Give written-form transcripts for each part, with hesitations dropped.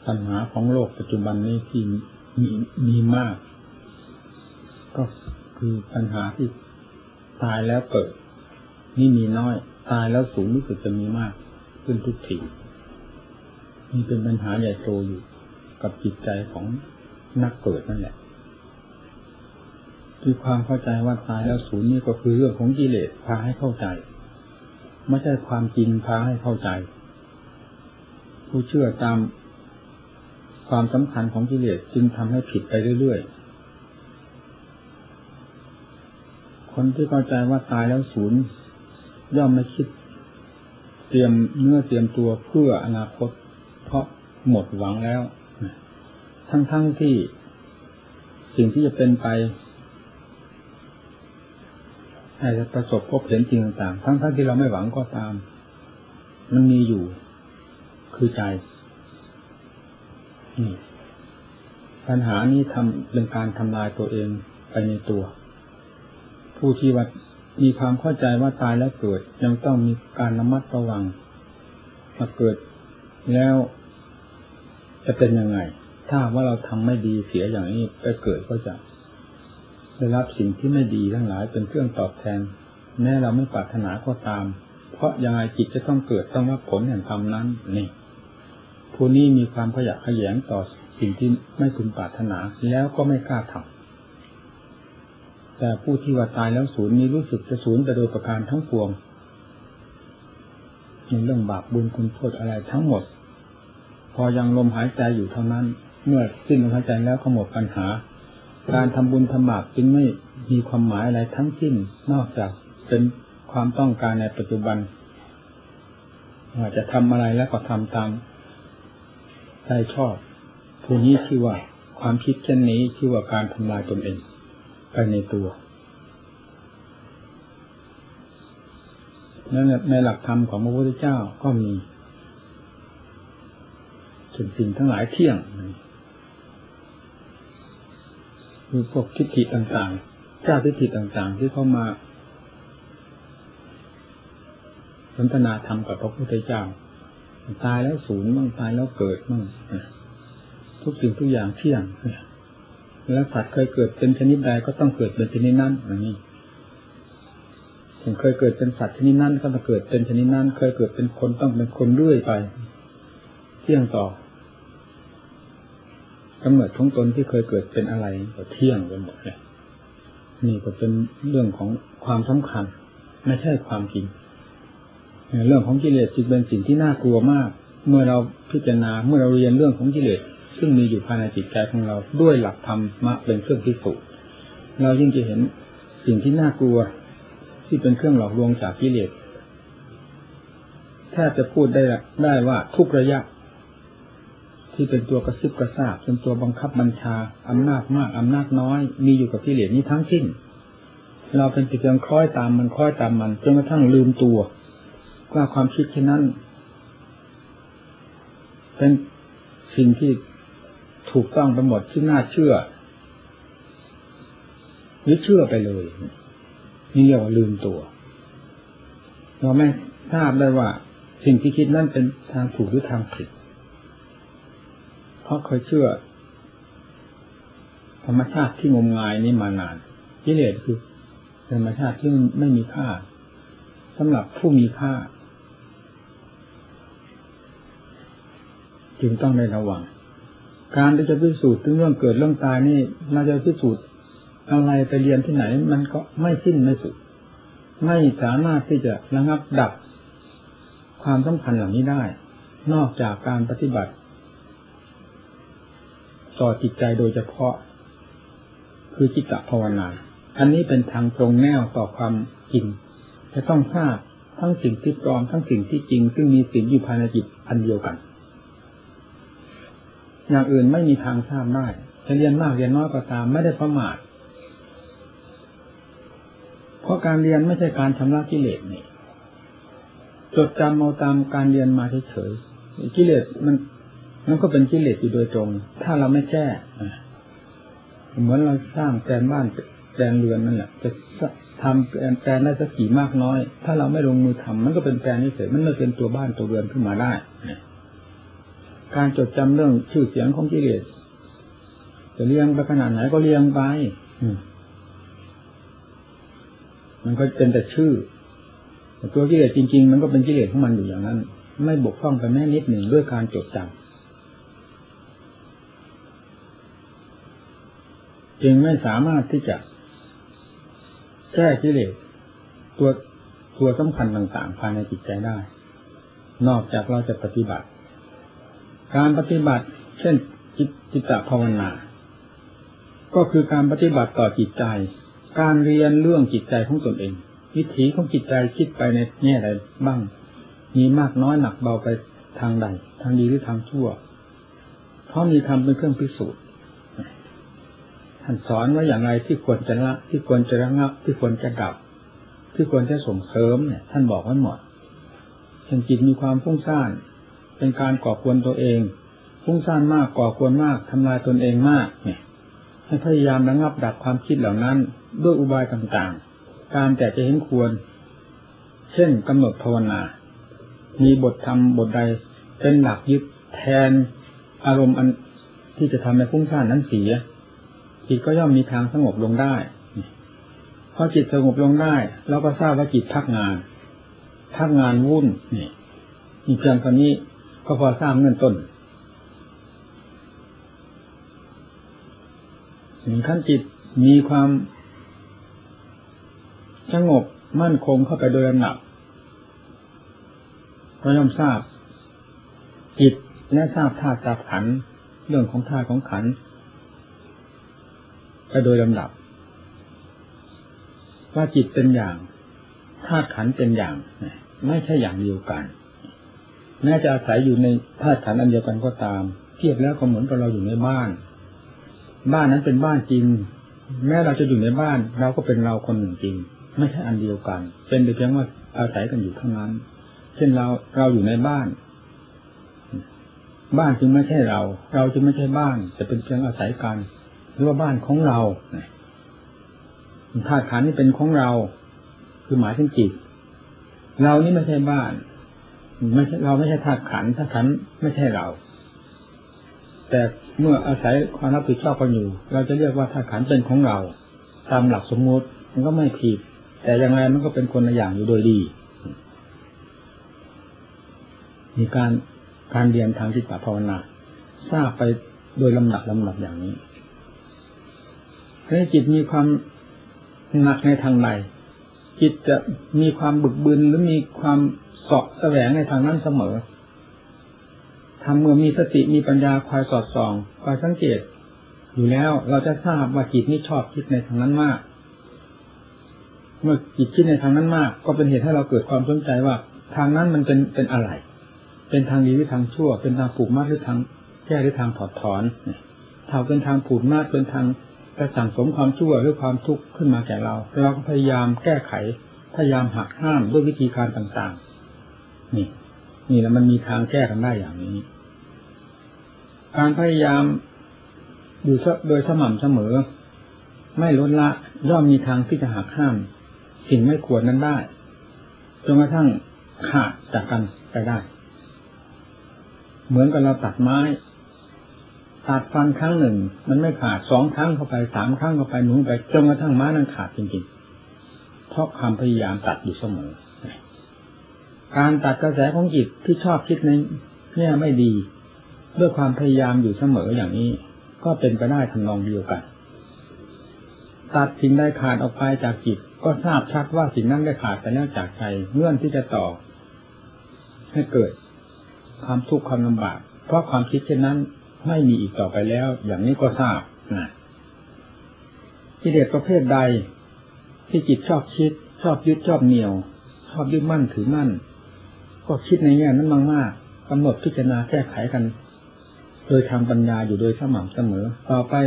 ปัญหาของโลกปัจจุบันนี้ที่มีมากก็คือปัญหาที่ตายแล้วเกิดนี่มีน้อยตายแล้วสูงรู้สึกจะมีมากขึ้นทุกทีนี่เป็นปัญหาใหญ่โตอยู่กับจิตใจของนักเกิดนั่นแหละคือความเข้าใจว่าตายแล้วสูญนี่ก็คือเรื่องของกิเลสพาให้เข้าใจไม่ใช่ความจริงพาให้เข้าใจผู้เชื่อตามความสำคัญของกิเลสจึงทำให้ผิดไปเรื่อยๆคนที่เข้าใจว่าตายแล้วสูญย่อมไม่คิดเตรียมเนื้อเตรียมตัวเพื่ออนาคตเพราะหมดหวังแล้วทั้งที่สิ่งที่จะเป็นไปให้ประสบพบเห็นจริงต่างๆทั้งที่เราไม่หวังก็ตามมันมีอยู่คือใจปัญหานี้เป็นการทำลายตัวเองไปในตัวผู้ที่ว่ามีความเข้าใจว่าตายแล้วเกิดยังต้องมีการระมัดระวังมาเกิดแล้วจะเป็นยังไงถ้าว่าเราทำไม่ดีเสียอย่างนี้ไปเกิดก็จะได้รับสิ่งที่ไม่ดีทั้งหลายเป็นเครื่องตอบแทนแม้เราไม่ปรารถนาก็ตามเพราะยังไงจิตจะต้องเกิดต้องรับผลแห่งกรรมนั้นนี่ผู้นี้มีความขยะแขยงต่อสิ่งที่ไม่พึงปรารถนาแล้วก็ไม่กล้าทำแต่ผู้ที่ว่าตายแล้วสูญนี้รู้สึกจะสูญไปโดยประการทั้งปวงในเรื่องบาปบุญคุณโทษอะไรทั้งหมดพอยังลมหายใจอยู่เท่านั้นเมื่อสิ้นลมหายใจแล้วก็หมดปัญหาการทำบุญทำบาปจึงไม่มีความหมายอะไรทั้งสิ้นนอกจากเป็นความต้องการในปัจจุบันว่าจะทำอะไรแล้วก็ทำตามใจชอบผู้นี้ชื่อว่าความคิดเช่นนี้ชื่อว่าการทำลายตนเองไปในตัวนั่นในหลักธรรมของพระพุทธเจ้าก็มีสิ่งทั้งหลายเที่ยงคือพวกทิฏฐิต่างๆเจ้าทิฏฐิต่างๆที่เข้ามาสนทนาธรรมกับพระพุทธเจ้าตายแล้วสูญบ้างตายแล้วเกิดบ้างทุกสิ่งทุกอย่างเที่ยงแล้วสัตว์เคยเกิดเป็นชนิดใดก็ต้องเกิดเป็นชนิดนั้นอย่างนี้ถึงเคยเกิดเป็นสัตว์ชนิดนั้นก็ต้องเกิดเป็นชนิดนั้นเคยเกิดเป็นคนต้องเป็นคนเรื่อยไปเที่ยงต่อกำเนิดของตนที่เคยเกิดเป็นอะไรก็เที่ยงไปหมดเลยนี่ก็เป็นเรื่องของความสำคัญไม่ใช่ความจริงเรื่องของกิเลสจึงเป็นสิ่งที่น่ากลัวมากเมื่อเราพิจารณาเมื่อเราเรียนเรื่องของกิเลสซึ่งมีอยู่ภายในจิตใจของเราด้วยหลักธรรมะเป็นเครื่องพิสูจน์เรายิ่งจะเห็นสิ่งที่น่ากลัวที่เป็นเครื่องหลอกลวงจากกิเลสแทบจะพูดได้ว่าทุกระยะที่เป็นตัวกระซิบกระซาบเป็นตัวบังคับบัญชาอำนาจมากอำนาจน้อยมีอยู่กับกิเลสนี้ทั้งสิ้นเราเป็นเพียงคล้อยตามมันจนกระทั่งลืมตัวว่าความคิดเช่นนั้นเป็นสิ่งที่ถูกต้องไปหมดที่น่าเชื่อหรือเชื่อไปเลยนี่เรียกว่าลืมตัวเราไม่ทราบได้ว่าสิ่งที่คิดนั้นเป็นทางถูกหรือทางผิดเพราะเคยเชื่อธรรมชาติที่งมงายนี้มานานกิเลสคือธรรมชาติที่ไม่มีค่าสำหรับผู้มีค่าจึงต้องในระวังการที่จะพิสูจน์ถึงเรื่องเกิดเรื่องตายนี่เราจะพิสูจน์อะไรไปเรียนที่ไหนมันก็ไม่สิ้นไม่สุดไม่สามารถที่จะระงับดับความสำคัญเหล่านี้ได้นอกจากการปฏิบัติต่อจิตใจโดยเฉพาะคือจิตตภาวนาอันนี้เป็นทางตรงแนวต่อความจริงจะต้องทราบทั้งสิ่งที่ปลอมทั้งสิ่งที่จริงซึ่งมีสิ่งอยู่ภายในจิตอันเดียวกันอย่างอื่นไม่มีทางทราบได้จะเรียนมากเรียนน้อยก็ตามไม่ได้ประมาทเพราะการเรียนไม่ใช่การชำระกิเลสนี่จดจำเอาตามการเรียนมาเฉยๆกิเลสมันก็เป็นกิเลสอยู่โดยตรงถ้าเราไม่แก้เหมือนเราสร้างแปลนบ้านแปลนเรือนนั่นแหละจะทำแปลนได้สักกี่มากน้อยถ้าเราไม่ลงมือทำมันก็เป็นแปลนเฉยๆมันไม่เป็นตัวบ้านตัวเรือนขึ้นมาได้การจดจำเรื่องชื่อเสียงของกิเลสจะเลี้ยงไปขนาดไหนก็เลี้ยงไปมันก็เป็นแต่ชื่อแต่ตัวกิเลสจริงๆมันก็เป็นกิเลสของมันอยู่อย่างนั้นไม่บกพร่องไปแม้นิดหนึ่งด้วยการจดจำจึงไม่สามารถที่จะแก้กิเลสตัวสำคัญต่างๆภายในจิตใจได้นอกจากเราจะปฏิบัติการปฏิบัติเช่นจิตตภาวนาก็คือการปฏิบัติต่อจิตใจการเรียนเรื่องจิตใจของตนเองวิถีของจิตใจคิดไปในแง่ใดบ้างมีมากน้อยหนักเบาไปทางใดทางดีหรือทางชั่วเพราะมีธรรมเป็นเครื่องพิสูจน์ท่านสอนว่าอย่างไรที่ควรจะละที่ควรจะระงับที่ควรจะดับที่ควรจะส่งเสริมเนี่ยท่านบอกไว้หมดเช่นจิตมีความฟุ้งซ่านเป็นการก่อควรตัวเองฟุ้งซ่านมากก่อควรมากทำลายตนเองมากเนี่ยให้พยายามระงับดับความคิดเหล่านั้นด้วยอุบายต่างๆการแต่จะเห็นควรเช่นกำหนดภาวนามีบทธรรมบทใดเป็นหลักยึดแทนอารมณ์อันที่จะทำให้ฟุ้งซ่านนั้นเสียจิตก็ย่อมมีทางสงบลงได้พอจิตสงบลงได้เราก็ทราบว่าจิตพักงานวุ่นนี่มีเพียงเท่านี้ก็พอทราบเงื่อนต้นขั้นจิตมีความสงบมั่นคงเข้าไปโดยลำดับก็ย่อมทราบจิตและทราบธาตุทราบขันธ์เรื่องของธาตุของขันธ์ไปโดยลำดับว่าจิตเป็นอย่างธาตุขันธ์เป็นอย่างไม่ใช่อย่างเดียวกันแม้จะอาศัยอยู่ในธาตุขันธ์อันเดียวกันก็ตามเทียบแล้วก็เหมือนกับเราอยู่ในบ้านนั้นเป็นบ้านจริงแม้เราจะอยู่ในบ้านเราก็เป็นเราคนหนึ่งจริงไม่ใช่อันเดียวกันเป็นแต่เพียงว่าอาศัยกันอยู่เท่านั้นเช่นเราอยู่ในบ้านจึงไม่ใช่เราจึงไม่ใช่บ้านจะเป็นเพียงอาศัยกันหรือว่าบ้านของเราธาตุขันธ์นี่เป็นของเราคือหมายถึงจิตเรานี่ไม่ใช่บ้านไม่ใช่เราไม่ใช่ธาตุขันธ์ไม่ใช่เราแต่เมื่ออาศัยความรับผิดชอบกันอยู่เราจะเรียกว่าธาตุขันธ์เป็นของเราตามหลักสมมติมันก็ไม่ผิดแต่อย่างไรมันก็เป็นคนละอย่างอยู่โดยดีมีการเรียนทางจิตตภาวนาทราบไปโดยลำดับอย่างนี้ให้จิตมีความหนักในทางใดจิตจะมีความบึกบึนหรือมีความเสาะแสวงในทางนั้นเสมอทำเมื่อมีสติมีปัญญาคอยสอดส่องคอยสังเกตอยู่แล้วเราจะทราบว่าจิตนี้ชอบคิดในทางนั้นมากเมื่อจิตคิดในทางนั้นมากก็เป็นเหตุให้เราเกิดความสนใจว่าทางนั้นมันเป็นอะไรเป็นทางดีหรือทางชั่วเป็นทางผูกมัดหรือทางแก้หรือทางถอดถอนถ้าเป็นทางผูกมัดเป็นทางจะสั่งสมความชั่วหรือความทุกข์ขึ้นมาแก่เราก็พยายามแก้ไขพยายามหักห้ามด้วยวิธีการต่างๆนี่แล้วมันมีทางแก้กันได้อย่างนี้การพยายามอยู่โดยสม่ำเสมอไม่ลดละย่อมมีทางที่จะหักห้ามสิ่งไม่ควรนั้นได้จนกระทั่งขาดจากกันไปได้เหมือนกับเราตัดไม้ตัดฟันครั้งหนึ่งมันไม่ขาด2 ครั้งเข้าไป3 ครั้งเข้าไปหนุนไปจนกระทั่งไม้นั้นขาดจริงๆเพราะความพยายามตัดอยู่เสมอการตัดกระแสของจิตที่ชอบคิดในแง่ไม่ดีด้วยความพยายามอยู่เสมออย่างนี้ก็เป็นไปได้ทำนองเดียวกันตัดสิ่งใดขาดออกไปจากจิตก็ทราบชัดว่าสิ่งนั้นได้ขาดไปแล้วจากใจเงื่อนที่จะต่อให้เกิดความทุกข์ความลำบากเพราะความคิดเช่นนั้นไม่มีอีกต่อไปแล้วอย่างนี้ก็ทราบกิเลสประเภทใดที่จิตชอบคิดชอบยึดชอบเหนี่ยวชอบยึดมั่นถือมั่นก็คิดในแง่นั้นมากๆกำหนดพิจารณาแก้ไขกันโดยทางปัญญาอยู่โดยสม่ำเสมอต่อไป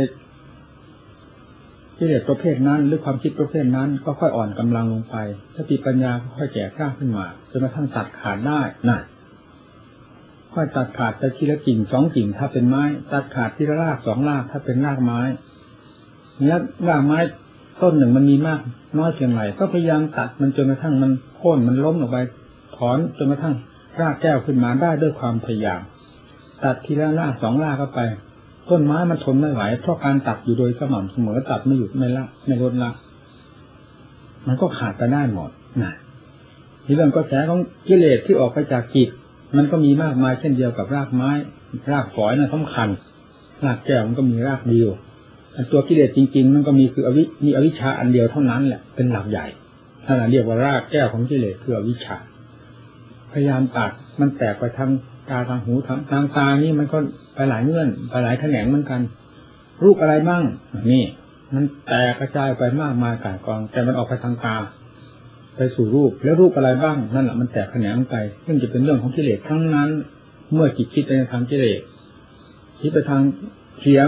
กิเลสประเภทนั้นหรือความคิดประเภทนั้นก็ค่อยอ่อนกำลังลงไปสติปัญญาก็ค่อยแก่กล้าขึ้นมาจนกระทั่งตัดขาดได้ค่อยตัดขาดแต่ทีละกิ่ง2 กิ่งถ้าเป็นไม้ตัดขาดทีละราก2 รากถ้าเป็นรากไม้แล้วรากไม้ต้นหนึ่งมันมีมากน้อยเพียงไรก็พยายามตัดมันจนกระทั่งมันโค่นมันล้มลงไปถอนจนกระทั่งรากแก้วขึ้นมาได้ด้วยความพยายามตัดทีละรากสองรากเข้าไปต้นไม้มันทนไม่ไหวเพราะการตัดอยู่โดยสม่ำเสมอตัดไม่หยุดไม่ละไม่ลดละมันก็ขาดไปได้หมดนะที่เรื่องกระแสของกิเลสที่ออกไปจากจิตมันก็มีมากมายเช่นเดียวกับรากไม้รากฝอยน่ะสำคัญรากแก้วมันก็มีรากเดียวตัวกิเลสจริงๆมันก็มีคือมีอวิชชาอันเดียวเท่านั้นแหละเป็นหลักใหญ่ถ้าเราเรียกว่ารากแก้วของกิเลสคืออวิชชาพยายามตัดมันแตกไปทางตาทางหูทางตานี่มันก็ไปหลายเงื่อนไปหลายแขนงเหมือนกันรูปอะไรบ้างนี่มันแตกกระจายไปมากมายก่ายกองแต่มันออกไปทางตาไปสู่รูปแล้วรูปอะไรบ้างนั่นแหละมันแตกแขนงไปซึ่งจะเป็นเรื่องของกิเลสทั้งนั้นเมื่อจิตคิดไปในทางกิเลสคิดไปทางเสียง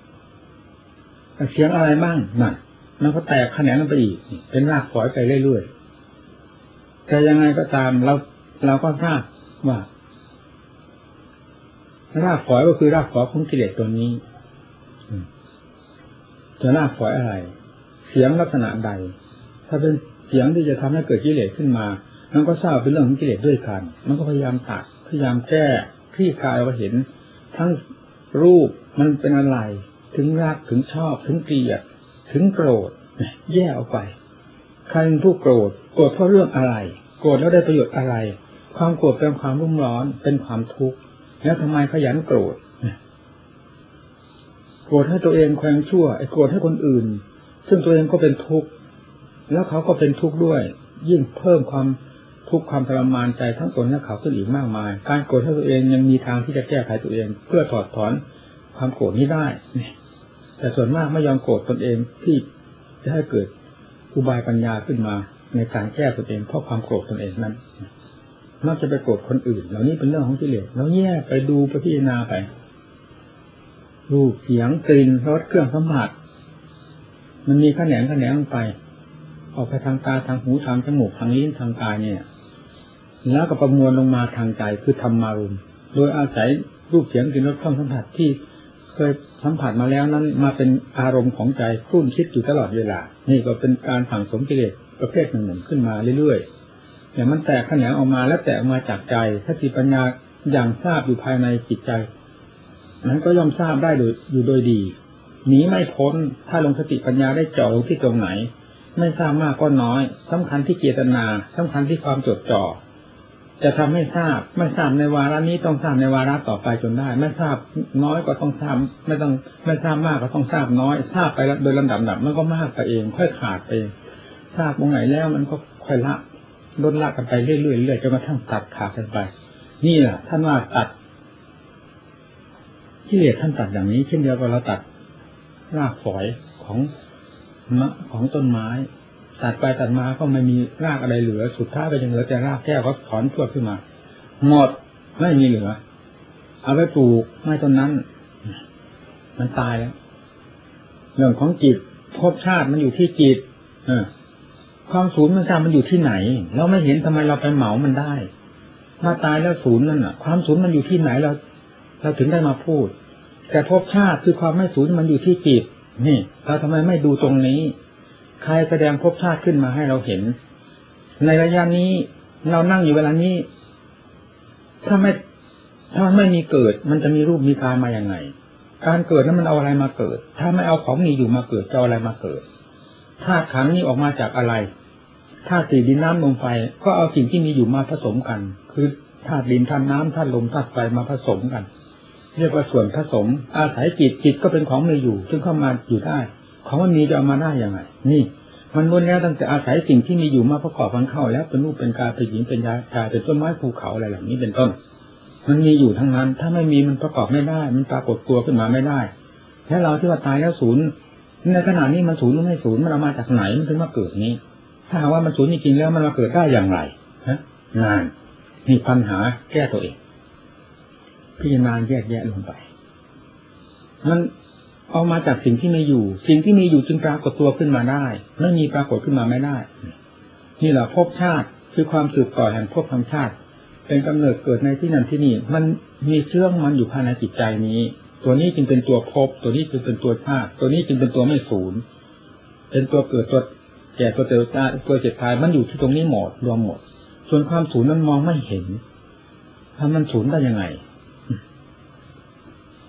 อะไรบ้างนั่นมันก็แตกแขนงไปอีกเป็นรากฝอยไปเรื่อยๆแต่ยังไงก็ตามเราก็ทราบว่ารากฝอยก็คือรากฝอยของกิเลสตัวนี้จะรากฝอยอะไรเสียงลักษณะใดถ้าเป็นเสียงที่จะทำให้เกิดกิเลสขึ้นมามันก็ทราบเป็นเรื่องของกิเลสด้วยกันมันก็พยายามตัดพยายามแก้คลี่คลายเราเห็นทั้งรูปมันเป็นอะไรถึงรักถึงชอบถึงเกลียดถึงโกรธแยกออกไปใครเป็นผู้โกรธเพราะเรื่องอะไรโกรธแล้วได้ประโยชน์อะไรความโกรธเป็นความรุ่มร้อนเป็นความทุกข์แล้วทำไมขยันโกรธโกรธให้ตัวเองแขวงชั่วโกรธให้คนอื่นซึ่งตัวเองก็เป็นทุกข์แล้วเขาก็เป็นทุกข์ด้วยยิ่งเพิ่มความทุกข์ความทรมานใจทั้งตนและเขาขึ้นอีกมากมายการโกรธให้ตัวเองยังมีทางที่จะแก้ไขตัวเองเพื่อถอดถอนความโกรธนี้ได้แต่ส่วนมากไม่ยอมโกรธตนเองที่จะให้เกิดอุบายปัญญาขึ้นมาในการแก้ตนเองเพราะความโกรธตนเองนั้นมักจะไปโกรธคนอื่นเหล่านี้เป็นเรื่องของกิเลสแล้วแยกไปดูไปพิจารณาไปรูปเสียงกลิ่นรสเครื่องสัมผัสมันมีแขนงลงไปออกไปทางตาทางหูทางจมูกทางลิ้นทางกายเนี่ยแล้วก็ประมวลลงมาทางใจคือธรรมารมณ์โดยอาศัยรูปเสียงกลิ่นรสเครื่องสัมผัสที่เคยสัมผัสมาแล้วนั้นมาเป็นอารมณ์ของใจครุ่นคิดอยู่ตลอดเวลานี่ก็เป็นการสั่งสมกิเลสประเภทหนึ่งขึ้นมาเรื่อยๆแต่มันแตกแขนงออกมาแล้วแตกออกมาจากใจสติปัญญาอย่างทราบอยู่ภายในจิตใจนั้นก็ย่อมทราบได้โดยดีหนีไม่พ้นถ้าลงสติปัญญาได้เจาะลงที่ตรงไหนไม่ทราบมากก็น้อยสำคัญที่เจตนาสำคัญที่ความจดจ่อจะทำให้ทราบไม่ทราบในวาระนี้ต้องทราบในวาระต่อไปจนได้ไม่ทราบน้อยก็ต้องทราบไม่ทราบมากก็ต้องทราบน้อยทราบไปโดยลำดับมันก็มากไปเองค่อยขาดไปทราบตรงไหนแล้วมันก็ค่อยลดละกันไปเรื่อยๆจนกระทั่งตัดขาดกันไปนี่แหละท่านว่าตัดกิเลสท่านตัดอย่างนี้เช่นเดียวกับเราตัดรากฝอยของต้นไม้ตัดไปตัดมาก็ไม่มีรากอะไรเหลือสุดท้ายก็ยังเหลือแต่รากแก้วก็ถอนพรวดขึ้นมาหมดไม่มีเหลือเอาไปปลูกไม้ต้นนั้นมันตายแล้วเรื่องของจิตภพชาติมันอยู่ที่จิตความศูนย์มันทราบมันอยู่ที่ไหนเราไม่เห็นทำไมเราไปเหมามันได้มาตายแล้วศูนย์นั่นน่ะความศูนย์มันอยู่ที่ไหนเราถึงได้มาพูดแต่ภพชาติคือความไม่ศูนย์มันอยู่ที่จิตนี่เราทำไมไม่ดูตรงนี้ใครแสดงภพชาติขึ้นมาให้เราเห็นในระยะนี้เรานั่งอยู่เวลานี้ถ้ามันไม่มีเกิดมันจะมีรูปมีกายมาอย่างไงการเกิดนั้นมันเอาอะไรมาเกิดถ้าไม่เอาของมีอยู่มาเกิดจะเอาอะไรมาเกิดธาตุขันธ์นี้ออกมาจากอะไรธาตุสี่ดินน้ำลมไฟก็เอาสิ่งที่มีอยู่มาผสมกันคือธาตุดินธาตุน้ำธาตุลมธาตุไฟมาผสมกันเรียกว่าส่วนผสมอาศัยจิตก็เป็นของมีอยู่ซึ่งเข้ามาอยู่ได้ของมันมีจะเอามาได้ยังไงนี่มันล้วนแล้วตั้งแต่อาศัยสิ่งที่มีอยู่มาประกอบกันเข้าแล้วเป็นรูปเป็นกายเป็นหญิงเป็นชายเป็นต้นไม้ภูเขาอะไรเหล่านี้เป็นต้นมันมีอยู่ทั้งนั้นถ้าไม่มีมันประกอบไม่ได้มันปรากฏตัวขึ้นมาไม่ได้แล้วเราที่ว่าตายแล้วศูนย์ในขณะนี้มันศูนย์หรือไม่ศูนย์มันเอามาจากไหนมันถึงมาเกิดนี้ถ้าหากว่ามันศูนย์จริงๆแล้วมันมาเกิดได้อย่างไรฮะงานมีปัญหาแก้ตัวเองพิจารณาแยกแยะลงไปมันเอามาจากสิ่งที่มีอยู่สิ่งที่มีอยู่จึงปรากฏตัวขึ้นมาได้ไม่มีปรากฏขึ้นมาไม่ได้นี่แหละภพชาติคือความสืบต่อแห่งภพธรรมชาติเป็นกำเนิดเกิดในที่นั่นที่นี่มันมีเชื้อมันอยู่ภายในจิตใจนี้ตัวนี้จึงเป็นตัวภพตัวนี้จึงเป็นตัวชาติตัวนี้จึงเป็นตัวไม่ศูนย์เป็นตัวเกิดตัวแก่ตัวเจ็บตายตัวเจ็บตายมันอยู่ที่ตรงนี้หมดรวมหมดส่วนความศูนย์นั้นมองไม่เห็นถ้ามันศูนย์ได้ยังไง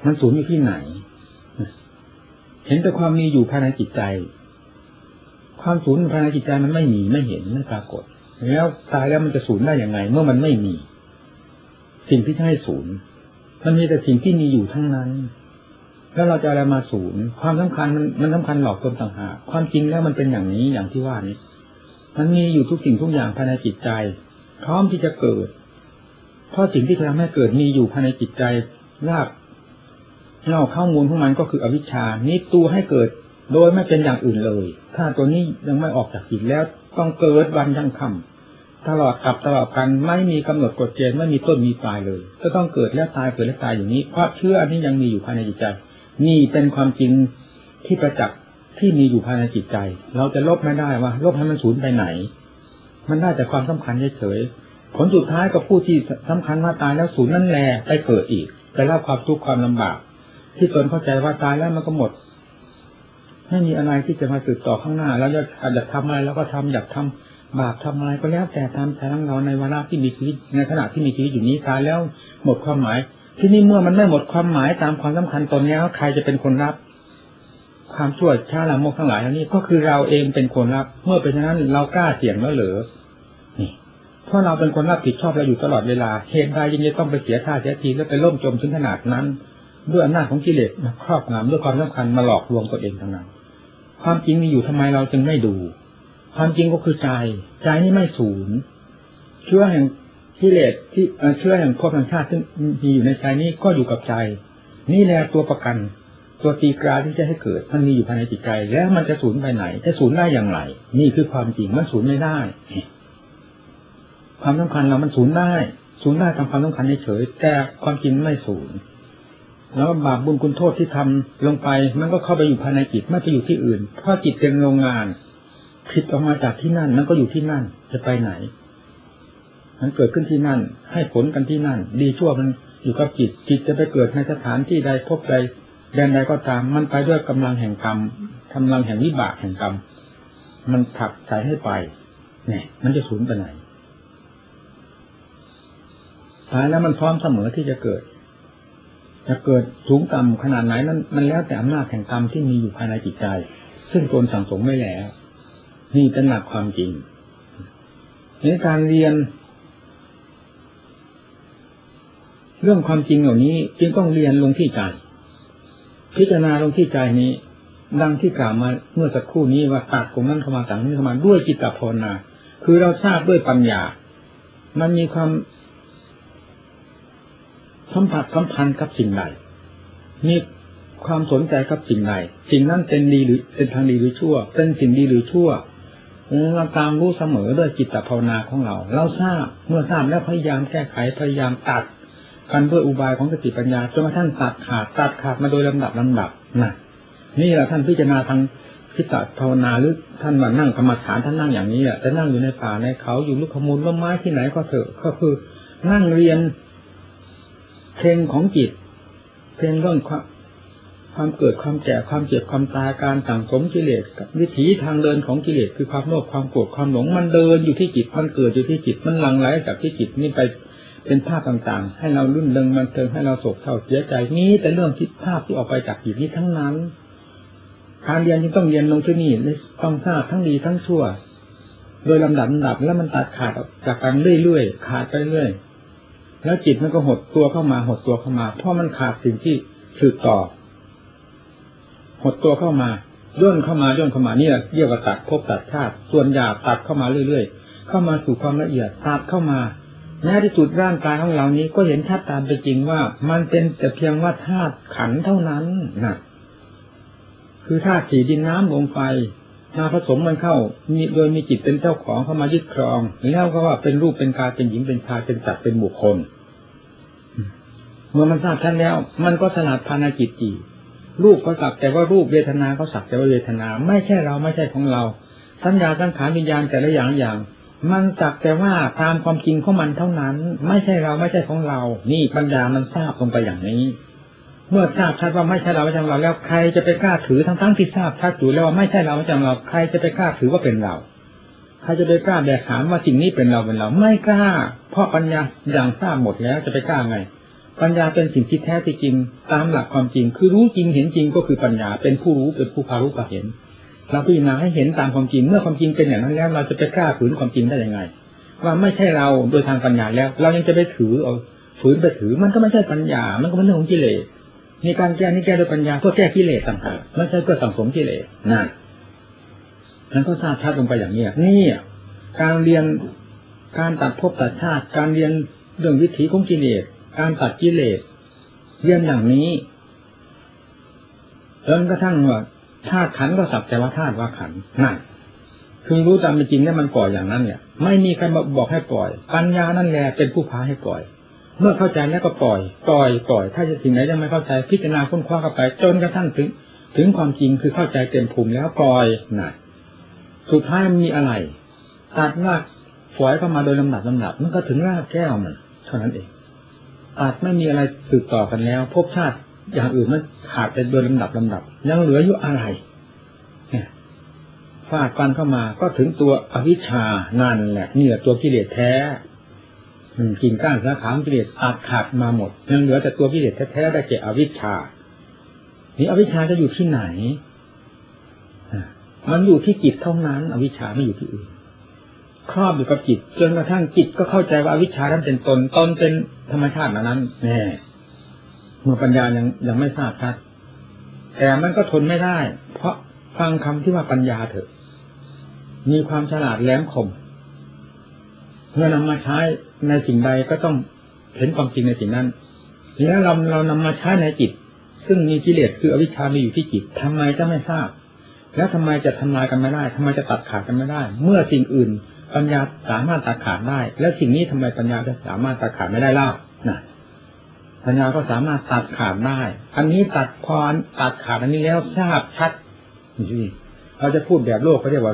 มันศูนย์อยู่ที่ไหนเห็นแต่ความมีอยู่ภายในจิตใจความศูนย์ภายในจิตใจมันไม่มีไม่เห็นไม่ปรากฏแล้วตายแล้วมันจะศูนย์ได้อย่างไงเมื่อมันไม่มีสิ่งที่จะให้ศูนย์มันมีแต่สิ่งที่มีอยู่ทั้งนั้นแล้วเราจะอะไรมาศูนย์ความสำคัญมันสำคัญหลอกตนต่างหากความจริงแล้วมันเป็นอย่างนี้อย่างที่ว่านี้มันมีอยู่ทุกสิ่งทุกอย่างภายในจิตใจพร้อมที่จะเกิดเพราะสิ่งที่ทำให้เกิดมีอยู่ภายในจิตใจรากเหง้าข้อมูลของมันก็คืออวิชชานี้ตัวให้เกิดโดยไม่เป็นอย่างอื่นเลยถ้าตัวนี้ยังไม่ออกจากจิตแล้วต้องเกิดวันยังค่ำตลอดกับตลอดกันไม่มีกำหนดกฎเกณฑ์ไม่มีต้นมีปลายเลยก็ต้องเกิดแล้วตายเกิดแล้วตายอย่างนี้เพราะเชื่ออันนี้ยังมีอยู่ภายในจิตใจนี่เป็นความจริงที่ประจักษ์ที่มีอยู่ภายในจิตใจเราจะลบไม่ได้ว่าลบให้มันสูญไปไหนมันได้แต่ความสำคัญเฉยๆผลสุดท้ายก็ผู้ที่สำคัญว่าตายแล้วสูญนั่นแหละไปเกิดอีกไปรับความทุกข์ความลำบากที่ตนเข้าใจว่าตายแล้วมันก็หมดไม่มีอะไรที่จะมาสืบต่อข้างหน้าแล้วอยากทำอะไรแล้วก็ทำอยากทำบาปทำอะไรก็แล้วแต่ทำแต่ทั้งเราในวาระที่มีชีวิตในขณะที่มีชีวิตอยู่นี้ตายแล้วหมดความหมายที่นี่เมื่อมันไม่หมดความหมายตามความสำคัญตนแล้วใครจะเป็นคนรับความชั่วช้าละโมกทั้งหลายเหล่านี้ก็คือเราเองเป็นคนรับเมื่อเป็นฉะนั้นเรากล้าเสี่ยงแล้วเหรอนี่เพราะเราเป็นคนรับผิดชอบเราอยู่ตลอดเวลาเหตุใดยังจะต้องไปเสียท่าเสียทีแล้วไปล่มจมถึงขนาดนั้นด้วยอำนาจของกิเลสมาครอบงำด้วยความสำคัญมาหลอกลวงตัวเองทั้งนั้นความจริงมีอยู่ทำไมเราจึงไม่ดูความจริงก็คือใจนี่ไม่สูญเชื้อแห่งกิเลสที่เชื้อแห่งภพแห่งชาติซึ่งมีอยู่ในใจนี้ก็อยู่กับใจนี่แหละตัวประกันตัวตีกราที่จะให้เกิดมันมีอยู่ภายในจิตใจแล้วมันจะสูญไปไหนจะสูญได้อย่างไรนี่คือความจริงมันสูญไม่ได้ความสำคัญเรามันสูญได้ตามความสำคัญเฉยแต่ความจริงไม่สูญแล้วบาปบุญคุณโทษที่ทำลงไปมันก็เข้าไปอยู่ภายในจิตไม่ไปอยู่ที่อื่นเพราะจิตเป็นโรงงานผิดออกมาจากที่นั่นมันก็อยู่ที่นั่นจะไปไหนมันเกิดขึ้นที่นั่นให้ผลกันที่นั่นดีชั่วมันอยู่กับจิตจะไปเกิดในสถานที่ใดพบใดแดนใดก็ตามมันไปด้วยกำลังแห่งกรรมกำลังแห่งวิบากแห่งกรรมมันผลักใส่ให้ไปเนี่ยมันจะสูญไปไหนตายแล้วมันพร้อมเสมอที่จะเกิดสูงต่ำขนาดไหนนั้นมันแล้วแต่อำนาจแห่งกรรมที่มีอยู่ภายในจิตใจซึ่งตนสั่งสมไว้แล้วนี่เป็นหลักความจริงในการเรียนเรื่องความจริงเหล่านี้จึงต้องเรียนลงที่ใจพิจารณาลงที่ใจนี้ดังที่กล่าวมาเมื่อสักครู่นี้ว่าตัดตรงนั้นเข้ามาต่างนี้เข้ามาด้วยจิตตภาวนาคือเราทราบด้วยปัญญามันมีความสัมพันธ์กับสิ่งใดมีความสนใจกับสิ่งใดสิ่งนั้นเป็นดีหรือเป็นทางดีหรือชั่วเป็นสิ่งดีหรือชั่วเราตามรู้เสมอด้วยจิตภาวนาของเราทราบเมื่อทราบแล้วพยายามแก้ไขพยายามตัดกันด้วยอุบายของสติปัญญาจนกระทั่งตัดขาดมาโดยลำดับนะนี่แหละท่านพิจารณาทางจิตภาวนาหรือท่านมานั่งกรรมฐานท่านนั่งอย่างนี้แหละแต่นั่งอยู่ในป่าในเขาอยู่ลูกขมูลต้นไม้ที่ไหนก็เถอะก็คือนั่งเรียนเพลงของจิตเพลงเรื่องความเกิดความแก่ความเจ็บความตายการสั่งสมกิเลสวิถีทางเดินของกิเลสคือความโลภความโกรธความหลงมันเดินอยู่ที่จิตมันเกิดอยู่ที่จิตมันหลั่งไหลจากที่จิตนี่ไปเป็นภาพต่างๆให้เราลื่นเริงมันเทิงให้เราโศกเศร้าเสียใจนี้แต่เรื่องที่ภาพที่ออกไปจากจิตนี้ทั้งนั้นการเรียนจึงต้องเรียนลงที่นี่ต้องทราบทั้งดีทั้งชั่วโดยลำดับแล้วมันตัดขาดจากกันเรื่อยๆขาดไปเรื่อยแล้วจิตมันก็หดตัวเข้ามาเพราะมันขาดสิ่งที่สืบต่อหดตัวเข้ามาย่นเข้ามานี่แหละเรียกว่าตัดภพตัดชาติส่วนหยาบตัดเข้ามาเรื่อยๆเข้ามาสู่ความละเอียดตัดเข้ามาแม้ที่สุดร่างกายของเรานี้ก็เห็นชัดตามเป็นจริงว่ามันเป็นแต่เพียงว่าธาตุขันธ์เท่านั้นนะคือธาตุสี่ดินน้ำลมไฟมาผสมมันเข้าโดยมีจิตเป็นเจ้าของเข้ามายึดครองแล้วก็ว่าเป็นรูปเป็นกายเป็นหญิงเป็นชายเป็นสัตว์เป็นบุคคลเมื่อมันทราบท่านแล้วมันก็สลัดภายในจิตอีกรูปก็สักแต่ว่ารูปเวทนาก็สักแต่ว่าเวทนาไม่ใช่เราไม่ใช่ของเราสัญญาสังขารวิญญาณแต่ละอย่างมันสักแต่ว่าตามความจริงของมันเท่านั้นไม่ใช่เราไม่ใช่ของเรานี่ปัญญามันทราบลงไปอย่างนี้เมื่อทราบชัดว่าไม่ใช่เราไม่ใช่เราแล้วใครจะไปกล้าถือทั้งที่ทราบชัดอยู่แล้วว่าไม่ใช่เราไม่ใช่เราใครจะไปกล้าถือว่าเป็นเราใครจะไปกล้าแบกหามว่าสิ่งนี้เป็นเราไม่กล้าเพราะปัญญาอย่างทราบหมดแล้วจะไปกล้าไงปัญญาเป็นสิ่งที่แท้ที่จริงตามหลักความจริงคือรู้จริงเห็นจริงก็คือปัญญาเป็นผู้รู้เป็นผู้พารู้พาเห็นเราพิจารณาให้เห็นตามความจริงเมื่อความจริงเป็นอย่างนั้นแล้วเราจะไปกล้าฝืนความจริงได้ยังไงว่าไม่ใช่เราโดยทางปัญญาแล้วเรายังจะไปถือเอาฝืนไปถือมันก็ไม่ใช่ปัญญามันก็เป็นเรื่องของกิเลสมีการแก้นี่แก้โดยปัญญาเพื่อแก้กิเลสต่างหากไม่ใช่เพื่อสังสมกิเลสนั่นมันก็ทราบชัดลงไปอย่างนี้นี่การเรียนการตัดภพตัดชาติการเรียนเรื่องวิถีของกิเลสการตัดกิเลสเรียนอย่างนี้จนกระทั่งว่าธาตุขันธ์ก็สักแต่ว่าธาตุว่าขันธ์นั่นคือรู้ตามเป็นจริงแล้วมันปล่อยอย่างนั้นเนี่ยไม่มีใครมาบอกให้ปล่อยปัญญานั่นแหละเป็นผู้พาให้ปล่อยเมื่อเข้าใจแล้วก็ปล่อยถ้าจะสิ่งไหนยังไม่เข้าใจพิจารณาค้นคว้าเข้าไปจนกระทั่งถึงความจริงคือเข้าใจเต็มภูมิแล้วปล่อยน่ะสุดท้ายมีอะไรตัดรากฝอยเข้ามาโดยลำดับมันก็ถึงรากแก้วมันเท่านั้นเองตัดไม่มีอะไรสืบต่อกันแล้วภพชาติอย่างอื่นมันขาดไปโดยลำดับยังเหลืออยู่อะไรเนี่ยฟาดฟันเข้ามาก็ถึงตัวอวิชชานั่นแหละนี่แหละตัวกิเลสแท้กิ่งก้านสาขากิเลสขาดมาหมดยังเหลือแต่ตัวกิเลสแท้ๆได้แก่อวิชชานี่อวิชชาจะอยู่ที่ไหนมันอยู่ที่จิตเท่านั้นอวิชชาไม่อยู่ที่อื่นครอบอยู่กับจิตจนกระทั่งจิตก็เข้าใจว่าอวิชชานั้นเป็นตนเป็นธรรมชาตินั้นแน่เมื่อปัญญายังไม่ทราบชัดแต่มันก็ทนไม่ได้เพราะฟังคำที่ว่าปัญญาเถอะมีความฉลาดแหลมคมเมื่อนำมาใช้ในสิ่งใดก็ต้องเห็นความจริงในสิ่งนั้นแล้วเรานำมาใช้ในจิตซึ่งมีกิเลสคืออวิชชามีอยู่ที่จิตทำไมจะไม่ทราบแล้วทำไมจะทำลายกันไม่ได้ทำไมจะตัดขาดกันไม่ได้เมื่อสิ่งอื่นปัญญาสามารถตัดขาดได้แล้วสิ่งนี้ทำไมปัญญาจะสามารถตัดขาดไม่ได้เล่านะปัญญาก็สามารถตัดขาดได้อันนี้ตัดขาดอันนี้แล้วทราบชัดนี่เราจะพูดแบบโลกเขาเรียกว่า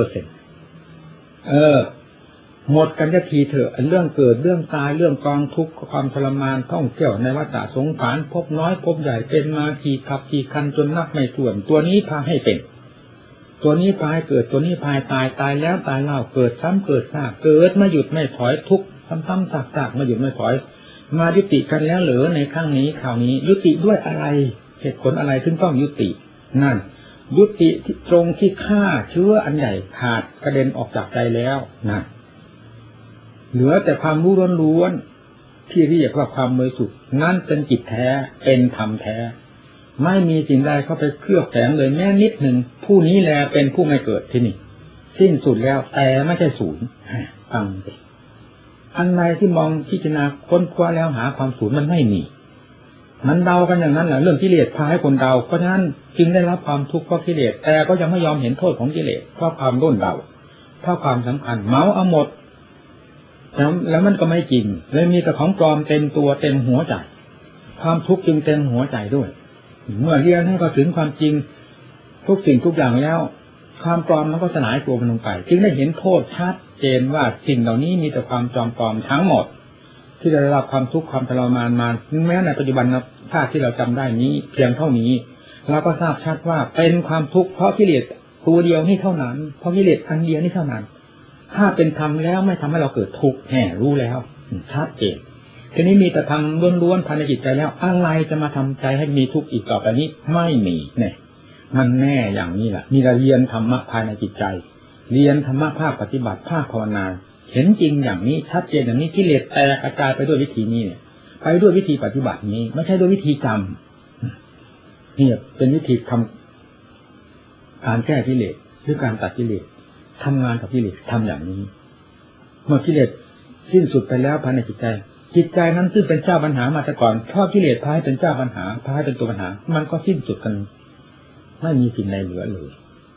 100%หมดกันจะทีเถอะเรื่องเกิดเรื่องตายเรื่องกองทุกข์ความทรมานท่องเที่ยวในวัฏสงสารพบน้อยพบใหญ่เป็นมากี่ขับกี่คันจนนับไม่ถ้วนตัวนี้พาให้เป็นตัวนี้พาให้เกิดตัวนี้พาตายแล้วตายเล่าเกิดซ้ำเกิดซากเกิดไม่หยุดไม่ถอยทุกข์ซ้ำๆซากๆไม่หยุดไม่ถอยมายุติกันแล้วเหรอในครั้งนี้คราวนี้ยุติด้วยอะไรเหตุผลอะไรถึงต้องยุตินั่นยุติตรงที่ฆ่าเชื้ออันใหญ่ขาดกระเด็นออกจากใจแล้วนั่นเหลือแต่ความรู้ล้วนๆที่เรียกว่าความบริสุทธิ์นั่นเป็นจิตแท้เป็นธรรมแท้ไม่มีสิ่งใดเข้าไปเคลือบแฝงเลยแม้นิดหนึ่งผู้นี้แลเป็นผู้ไม่เกิดที่นี่สิ้นสุดแล้วแต่ไม่ใช่ศูนย์ฟังสิอันใดที่มองพิจารณาค้นคว้าแล้วหาความศูนย์มันไม่มีมันเดากันอย่างนั้นแหละเรื่องกิเลสพาให้คนเดาเพราะฉะนั้นจึงได้รับความทุกข์เพราะกิเลสแต่ก็ยังไม่ยอมเห็นโทษของกิเลสเพราะความร่นเดาเพราะความสำคัญเมาเอาหมดแล้วมันก็ไม่จริงเลยมีแต่ของปลอมเต็มตัวเต็มหัวใจความทุกข์จึงเต็มหัวใจด้วยเมื่อเรียนให้เขาถึงความจริงทุกสิ่งทุกอย่างแล้วความปลอมมันก็สลายตัวมันลงไปจึงได้เห็นโทษชัดเจนว่าสิ่งเหล่านี้มีแต่ความจอมปลอมทั้งหมดที่ได้รับความทุกข์ความทรมานมาแม้ในปัจจุบันชาติที่เราจำได้นี้เพียงเท่านี้เราก็ทราบชัดว่าเป็นความทุกข์เพราะกิเลสตัวเดียวนี่เท่านั้นเพราะกิเลสอันเดียวนี่เท่านั้นถ้าเป็นธรรมแล้วไม่ทำให้เราเกิดทุกข์รู้แล้วชัดเจนทีนี้มีแต่ธรรมล้วนๆภายในจิตใจแล้วอะไรจะมาทำใจให้มีทุกข์อีกต่อไปนี้ไม่มีเนี่ยมันแน่อย่างนี้แหละนี่เราเรียนธรรมะภายในจิตใจเรียนธรรมะภาคปฏิบัติภาคภาวนาเห็นจริงอย่างนี้ชัดเจนอย่างนี้กิเลสแตกกระจายไปด้วยวิธีนี้เนี่ยไปด้วยวิธีปฏิบัตินี้ไม่ใช่ด้วยวิธีจำนี่เป็นวิธีทำการแก้กิเลสหรือการตัดกิเลสทำงานกับกิเลสทำอย่างนี้เมื่อกิเลสสิ้นสุดไปแล้วภายในจิตใจนั้นซึ่งเป็นเจ้าปัญหามาแต่ก่อนเพราะกิเลสพาให้เป็นเจ้าปัญหาพาให้เป็นตัวปัญหามันก็สิ้นสุดกันไม่มีสิ่งใดเหลือเลย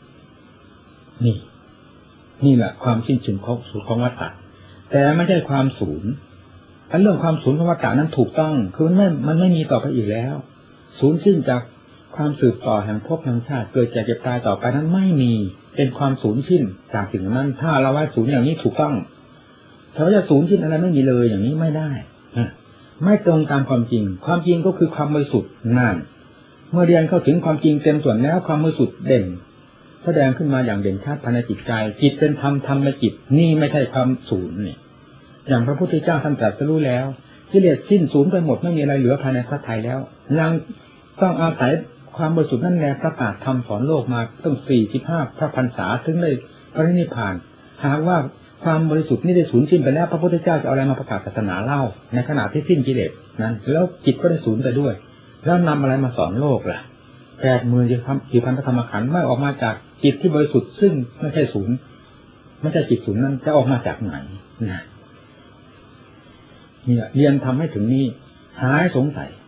นี่แหละความสิ้นสุดของวัฏฏะแต่ไม่ใช่ความศูนย์อันเรื่องความศูนย์ของวัฏฏะนั้นถูกต้องคือมันไม่มีต่อไปอีกแล้วศูนย์สิ้นจากความสืบต่อแห่งภพแห่งชาติเกิดแก่เจ็บตายต่อไปนั้นไม่มีเป็นความสูญสิ้นจากสิ่งนั้นถ้าเราว่าสูญอย่างนี้ถูกต้องถ้าจะสูญสิ้นอะไรไม่มีเลยอย่างนี้ไม่ได้ไม่ตรงตามความจริงความจริงก็คือความบริสุทธิ์นั่นเมื่อเรียนเข้าถึงความจริงเต็มส่วนแล้วความบริสุทธิ์เด่นแสดงขึ้นมาอย่างเด่นชัดภายในจิตใจจิตเป็นธรรมธรรมในจิตนี่ไม่ใช่ความศูนย์นี่อย่างพระพุทธเจ้าท่านตรัสรู้แล้วกิเลสสิ้นสูญไปหมดไม่มีอะไรเหลือภายในพระทัยแล้วยังต้องอาศัยความบริสุทธิ์นั่นแหละประกาศธรรมสอนโลกมาตั้ง45พระพรรษาถึงได้ปรินิพพานหากว่าความบริสุทธิ์นี่ได้สูญสิ้นไปแล้วพระพุทธเจ้าจะเอาอะไรมาประกาศศาสนาเล่าในขณะที่สิ้นกิเลสนั้นแล้วจิตก็ได้สูญไปด้วยแล้วนำอะไรมาสอนโลกล่ะ80,000กี่พันพระธรรมขันธ์ไม่ออกมาจากจิตที่บริสุทธิ์ซึ่งไม่ใช่ศูนย์ไม่ใช่จิตศูนย์นั้นจะออกมาจากไหนนะเนี่ยเรียนทำให้ถึงนี้หายสงสัย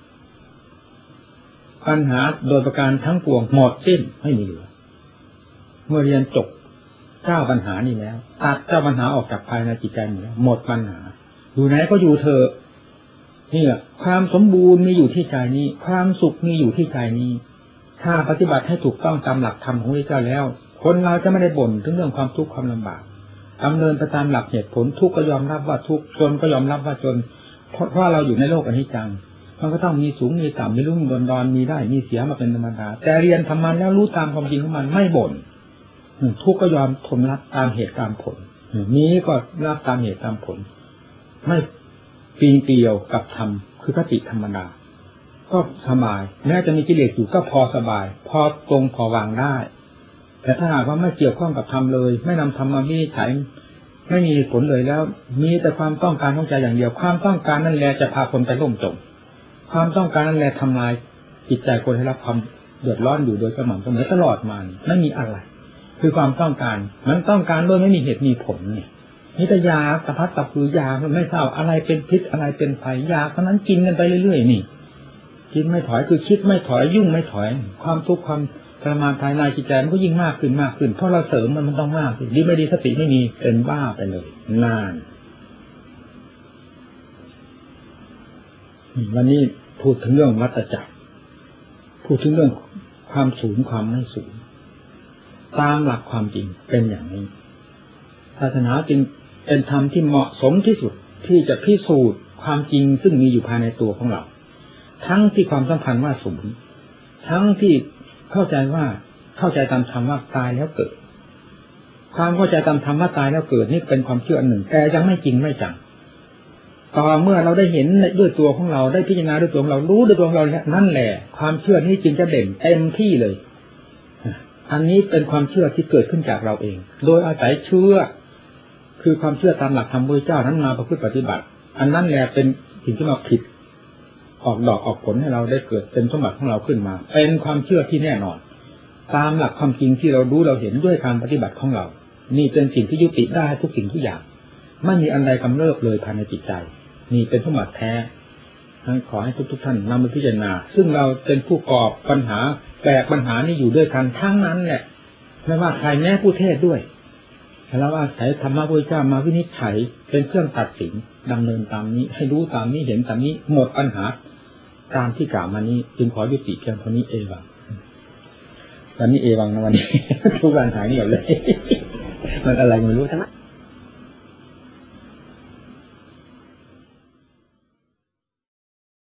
ปัญหาโดยประการทั้งปวงหมดสิ้นไม่มีเหลือเมื่อเรียนจบเจ้าปัญหานี้แล้วตัดเจ้าปัญหาออกจากภายในจิตใจหมดปัญหาอยู่ไหนก็อยู่เถอะนี่แหละความสมบูรณ์มีอยู่ที่ใจนี้ความสุขมีอยู่ที่ใจนี้ถ้าปฏิบัติให้ถูกต้องตามหลักธรรมของพระเจ้าแล้วคนเราจะไม่ได้บ่นถึงเรื่องความทุกข์ความลำบากดำเนินไปตามหลักเหตุผลทุกข์ก็ยอมรับว่าทุกข์จนก็ยอมรับว่าจนเพราะเราอยู่ในโลกอนิจจังมันก็ต้องมีสูงมีต่ำมีรุ่งดอนมีได้มีเสียมาเป็นธรรมดาแต่เรียนธรรมะแล้วรู้ตามความจริงของมันไม่บ่นทุกข์ก็ยอมทนรับตามเหตุตามผลนี้ก็รับตามเหตุตามผลไม่ปีนเปียวกับธรรมคือคติธรรมดาก็สบายแม้จะมีกิเลสอยู่ก็พอสบายพอตรงพอวางได้แต่ถ้าหากว่าไม่เกี่ยวข้องกับธรรมเลยไม่นำธรรมมาวินิจฉัยไม่มีผลเลยแล้วมีแต่ความต้องการของใจอย่างเดียวความต้องการนั่นแหละจะพาคนไปล่มจมความต้องการนั่นแหละทำลายจิตใจคนให้รับความเดือดร้อนอยู่โดยสม่ำเสมอตลอดมาไม่มีอะไรคือความต้องการมันต้องการโดยไม่มีเหตุมีผลเนี่ยนี่แต่ยาตะพัดตะพือยามันไม่ทราบอะไรเป็นพิษอะไรเป็นภัยยาเท่านั้นกินกันไปเรื่อยๆนี่กินไม่ถอยคือคิดไม่ถอยยุ่งไม่ถอยความทุกข์ความทรมานภายในจิตใจมันก็ยิ่งมากขึ้นมากขึ้นเพราะเราเสริมมันต้องมากดีไม่ดีสติไม่มีเป็นบ้าไปเลยนานวันนี้พูดถึงเรื่องวัฏจักรพูดถึงเรื่องความสูงความไม่สูงตามหลักความจริงเป็นอย่างนี้ศาสนาจึงเป็นธรรมที่เหมาะสมที่สุดที่จะพิสูจน์ความจริงซึ่งมีอยู่ภายในตัวของเราทั้งที่ความสัมพันธ์ว่าสูงทั้งที่เข้าใจตามธรรมว่าตายแล้วเกิดความเข้าใจตามธรรมว่าตายแล้วเกิดนี่เป็นความเชื่ออันหนึ่งแต่ยังไม่จริงไม่จังต่อเมื่อเราได้เห็นด้วยตัวของเราได้พิจารณาด้วยตัวของเรารู้ด้วยตัวของเรานั่นแหละความเชื่อนี้จึงจะเด่นเต็มที่เลยอันนี้เป็นความเชื่อที่เกิดขึ้นจากเราเองโดยอาศัยเชื่อคือความเชื่อตามหลักธรรมพระเจ้านั้นมาประพฤติปฏิบัติอันนั้นแหละเป็นสิ่งที่มาผิดออกดอกออกผลให้เราได้เกิดเป็นสมบัติของเราขึ้นมาเป็นความเชื่อที่แน่นอนตามหลักความจริงที่เรารู้เราเห็นด้วยการปฏิบัติของเรานี่เป็นสิ่งที่ยุติได้ทุกสิ่งทุกอย่างไม่มีอันใดกำเริบเลยภายในจิตใจนี่เป็นสมบัติแท้ขอให้ทุกท่านนำมาพิจารณาซึ่งเราเป็นผู้ก่อปัญหาแบกปัญหานี้อยู่ด้วยกันทั้งนั้นแหละไม่ว่าใครแม้ผู้เทศด้วยแล้วอาศัยธรรมะพระเจ้ามาวินิจฉัยเป็นเครื่องตัดสินดำเนินตามนี้ให้รู้ตามนี้เห็นตามนี้หมดปัญหาตามที่กล่าวมานี้จึงขอยุติเพียงเท่านี้เอวังวันนี้เอวังนะวันนี้ทุกวันหายเงียบเลยมันอะไรไม่รู้ทั้งนั้น